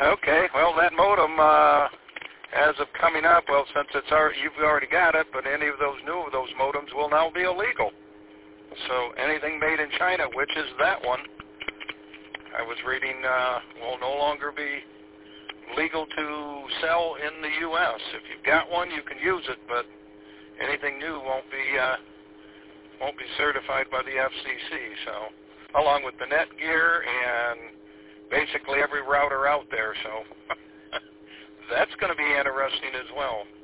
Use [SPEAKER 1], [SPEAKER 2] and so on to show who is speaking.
[SPEAKER 1] Okay, well, that modem, as of coming up, well, since you've already got it, but any of those modems will now be illegal. So anything made in China, which is that one, I was reading, will no longer be legal to sell in the U.S. If you've got one, you can use it, but anything new won't be certified by the FCC. So, along with the Netgear and basically every router out there. So, that's going to be interesting as well.